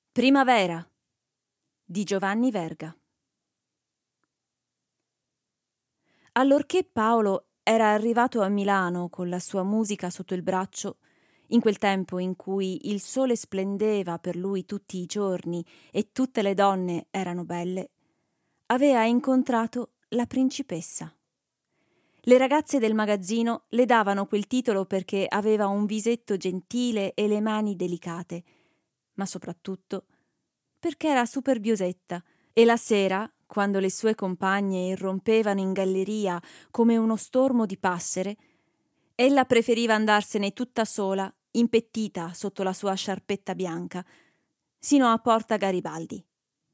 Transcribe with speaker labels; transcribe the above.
Speaker 1: Primavera di Giovanni Verga. Allorché Paolo era arrivato a Milano con la sua musica sotto il braccio, in quel tempo in cui il sole splendeva per lui tutti i giorni e tutte le donne erano belle, aveva incontrato la principessa. Le ragazze del magazzino le davano quel titolo perché aveva un visetto gentile e le mani delicate, ma soprattutto perché era superbiosetta e la sera, quando le sue compagne irrompevano in galleria come uno stormo di passere, ella preferiva andarsene tutta sola, impettita sotto la sua sciarpetta bianca, sino a Porta Garibaldi.